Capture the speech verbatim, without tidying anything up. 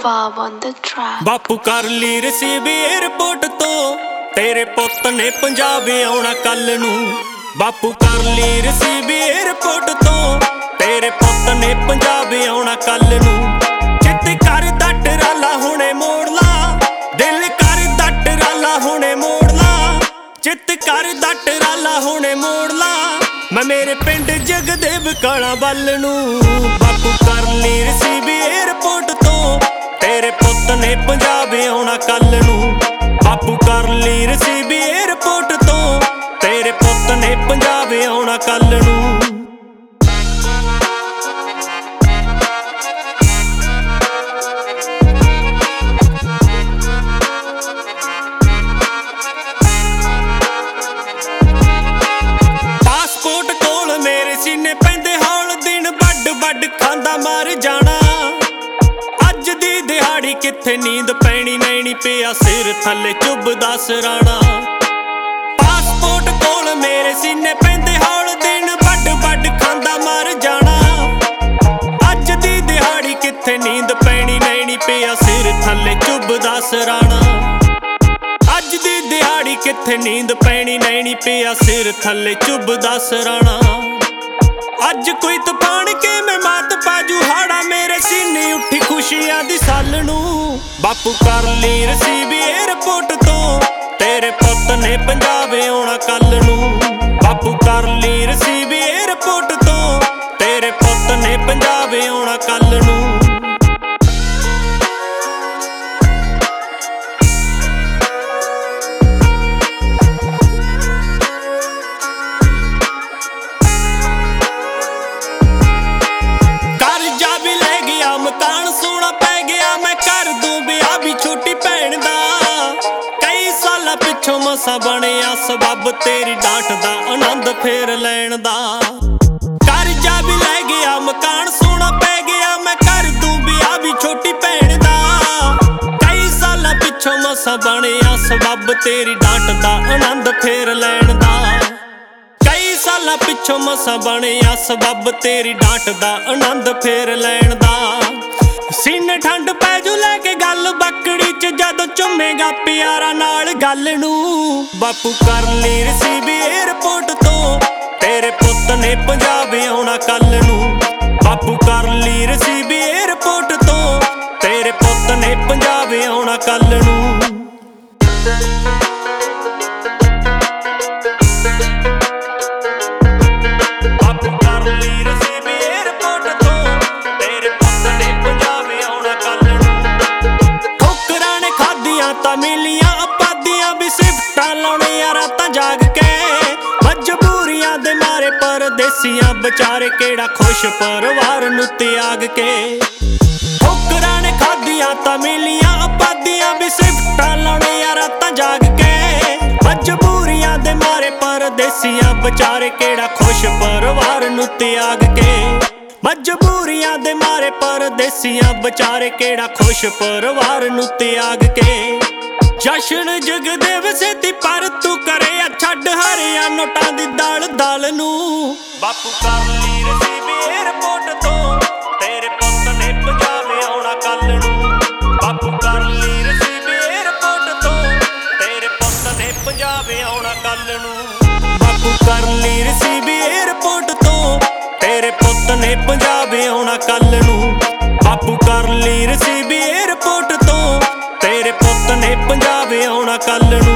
Vibe on the track। ਬਾਪੂ ਕਰ ਲਈ ਰਿਸੀਵ 에ਅਰਪੋਰਟ ਤੋਂ, ਤੇਰੇ ਪੁੱਤ ਨੇ ਪੰਜਾਬ ਆਉਣਾ ਕੱਲ ਨੂੰ। ਬਾਪੂ ਕਰ ਲਈ ਰਿਸੀਵ 에ਅਰਪੋਰਟ ਤੋਂ, ਤੇਰੇ ਪੁੱਤ ਨੇ ਪੰਜਾਬ ਆਉਣਾ ਕੱਲ ਨੂੰ। ਚਿੱਤ ਕਰਦਾ ਟਰਾਲਾ ਹੁਣੇ ਮੋੜ ਲਾ, ਦਿਲ ਕਰਦਾ ਟਰਾਲਾ ਹੁਣੇ ਮੋੜ ਲਾ, ਚਿੱਤ ਕਰਦਾ ਟਰਾਲਾ ਹੁਣੇ ਮੋੜ ਲਾ। ਮੈਂ ਮੇਰੇ ਪਿੰਡ ਜਗਦੇਵ ਕਾਲਾ ਵੱਲ ਨੂੰ। ਬਾਪੂ ਕਰ ਲਈ ਰਿਸੀਵ 에ਅਰਪੋਰਟ ਤੋਂ, ਤੇਰੇ ਪੁੱਤ ਨੇ ਪੰਜਾਬ ਆਉਣਾ ਕੱਲ ਨੂੰ। ਬਾਪੂ ਕਰ ਲਈ ਰਿਸੀਵ 에ਅਰਪੋਰਟ ਤੋਂ, ਤੇਰੇ ਪੁੱਤ ਨੇ ਪੰਜਾਬ ਆਉਣਾ ਕੱਲ ਨੂੰ। ਪਾਸਪੋਰਟ ਕੋਲ ਮੇਰੇ ਸੀਨੇ ਪੈਂਦੇ ਹੌਲ, ਦਿਨ ਵੱਡ ਵੱਡ ਖਾਂਦਾ ਮਰ ਜਾਣਾ। ਅੱਜ ਦੀ ਦਿਹਾੜੀ ਕਿੱਥੇ ਨੀਂਦ ਪੈਣੀ, ਨੈਣੀ ਪਿਆ ਸਿਰ ਥੱਲੇ ਚੁੱਭਦਾ ਸਰਾਣਾ। ਪਾਸਪੋਰਟ ਕੋਲ ਮੇਰੇ ਸੀਨੇ ਪੈਂਦੇ ਹੌਲ, ਦਿਨ ਵੱਡ ਵੱਡ ਖਾਂਦਾ ਮਰ ਜਾਣਾ। ਅੱਜ ਦੀ ਦਿਹਾੜੀ ਕਿੱਥੇ ਨੀਂਦ ਪੈਣੀ, ਨੈਣੀ ਪਿਆ ਸਿਰ ਥੱਲੇ ਚੁੱਭਦਾ ਸਰਾਣਾ। ਅੱਜ ਦੀ ਦਿਹਾੜੀ ਕਿੱਥੇ ਨੀਂਦ ਪੈਣੀ, ਨੈਣੀ ਪਿਆ ਸਿਰ ਥੱਲੇ ਚੁੱਭਦਾ ਸਰਾਣਾ। ਅੱਜ ਕੋਈ ਤੂਫਾਨ ਕਿਵੇਂ ਮਾਤ ਪਾਜੂ ਹਾੜਾ, ਮੇਰੇ ਸੀਨੇ ਉੱਠੀ ਖੁਸ਼ੀਆਂ ਦੀ ਸੱਲ ਨੂੰ। ਬਾਪੂ ਕਰ ਲਈ ਰਿਸੀਵ 에ਅਰਪੋਰਟ ਤੋਂ, ਤੇਰੇ ਪੁੱਤ ਨੇ ਪੰਜਾਬ ਆਉਣਾ ਕੱਲ ਨੂੰ। ਬਾਪੂ ਕਰ ਲਈ ਰਿਸੀਵ 에ਅਰਪੋਰਟ ਤੋਂ, ਤੇਰੇ ਪੁੱਤ ਨੇ ਪੰਜਾਬ ਆਉਣਾ ਕੱਲ ਨੂੰ। ਮਕਾਨ ਸੋਹਣਾ ਪੈ ਗਿਆ, ਮੈਂ ਕਰ ਦੂੰ ਵਿਆਹ ਵੀ ਛੋਟੀ ਭੈਣ ਦਾ। ਕਈ ਸਾਲਾਂ ਪਿੱਛੋਂ ਮਸਾਂ ਬਣਿਆ ਸਬੱਬ, ਤੇਰੀ ਡਾਂਟ ਦਾ ਆਨੰਦ ਫੇਰ ਲੈਣ ਦਾ। ਕਰਜ਼ਾ ਵੀ ਲੈ ਗਿਆ ਮਕਾਨ ਸੋਹਣਾ ਪੈ ਗਿਆ, ਮੈਂ ਕਰ ਦੂੰ ਵਿਆਹ ਵੀ ਛੋਟੀ ਭੈਣ ਦਾ। ਕਈ ਸਾਲਾਂ ਪਿੱਛੋਂ ਮਸਾਂ ਬਣਿਆ ਸਬੱਬ, ਤੇਰੀ ਡਾਂਟ ਦਾ ਆਨੰਦ ਫੇਰ ਲੈਣ ਦਾ। ਕਈ ਸਾਲਾਂ ਪਿੱਛੋਂ ਮਸਾਂ ਬਣਿਆ ਸਬੱਬ, ਤੇਰੀ ਡਾਂਟ ਦਾ ਆਨੰਦ ਫੇਰ ਲੈਣ ਦਾ। ਸੀਨੇ ਠੰਡ ਪੈ ਜੂ ਲੈ ਕੇ ਗੱਲ ਬੱਕੜੀ ਚ, ਜਦੋਂ ਚੁੰਮੇਗਾ ਪਿਆਰਾ ਨਾਲ ਗੱਲ ਨੂੰ। ਬਾਪੂ ਕਰ ਲਈ ਰਿਸੀਵ 에ਅਰਪੋਰਟ ਤੋਂ, ਤੇਰੇ ਪੁੱਤ ਨੇ ਪੰਜਾਬ ਆਉਣਾ ਕੱਲ ਨੂੰ। ਬਾਪੂ ਕਰ ਲਈ ਰਿਸੀਵ 에ਅਰਪੋਰਟ ਤੋਂ, ਤੇਰੇ ਪੁੱਤ ਨੇ ਪੰਜਾਬ ਆਉਣਾ ਕੱਲ ਨੂੰ। ਤਾਂ ਮਿਲੀਆਂ ਆਬਾਦੀਆਂ ਵੀ ਸਿਫਤਾਂ ਲਾਉਣੀਆਂ ਰਾਤਾਂ ਜਾਗ ਕੇ, ਮਜਬੂਰੀਆਂ ਦੇ ਮਾਰੇ ਪਰਦੇਸੀਆਂ ਵਿਚਾਰੇ ਕਿਹੜਾ ਖੁਸ਼ ਪਰਿਵਾਰ ਨੂੰ ਤਿਆਗ ਕੇ। ਠੋਕਰਾਂ ਨੇ ਖਾਧੀਆਂ ਤਾਂ ਮਿਲੀਆਂ ਆਬਾਦੀਆਂ ਵੀ ਸਿਫਤਾਂ ਲਾਉਣੀਆਂ ਰਾਤਾਂ ਜਾਗ ਕੇ, ਮਜਬੂਰੀਆਂ ਦੇ ਮਾਰੇ ਪਰਦੇਸੀਆਂ ਵਿਚਾਰੇ ਕਿਹੜਾ ਖੁਸ਼ ਪਰਿਵਾਰ ਨੂੰ ਤਿਆਗ ਕੇ। ਮਜਬੂਰੀਆਂ ਦੇ ਮਾਰੇ ਪਰਦੇਸੀਆਂ ਵਿਚਾਰੇ ਕਿਹੜਾ ਖੁਸ਼ ਪਰਿਵਾਰ ਨੂੰ ਤਿਆਗ ਕੇ। ਜਸ਼ਨ ਜਗਦੇਵ ਸੇਤੀ ਪਰ ਤੂੰ ਕਰਿਆ ਛੱਡ ਹਰਿਆ ਨੋਟਾਂ ਦੀ ਦਾਲ ਦਾਲ ਨੂੰ। ਬਾਪੂ ਕਰ ਲਈ ਰਿਸੀਵ 에ਅਰਪੋਰਟ ਤੋਂ, ਤੇਰੇ ਪੁੱਤ ਨੇ ਪੰਜਾਬ ਆਉਣਾ ਕੱਲ ਨੂੰ। ਬਾਪੂ ਕਰ ਲਈ ਰਿਸੀਵ 에ਅਰਪੋਰਟ ਤੋਂ, ਤੇਰੇ ਪੁੱਤ ਨੇ ਪੰਜਾਬ ਆਉਣਾ ਕੱਲ ਨੂੰ। ਬਾਪੂ ਕਰ ਲਈ ਰਿਸੀਵ 에ਅਰਪੋਰਟ ਤੋਂ, ਤੇਰੇ ਪੁੱਤ ਨੇ ਪੰਜਾਬ ਆਉਣਾ ਕੱਲ ਨੂੰ। ਬਾਪੂ ਕਰ ਲਈ ਰਿਸੀਵ 에ਅਰਪੋਰਟ ਤੋਂ, ਤੇਰੇ ਪੁੱਤ ਨੇ ਪੰਜਾਬ ਆਉਣਾ ਕੱਲ ਨੂੰ।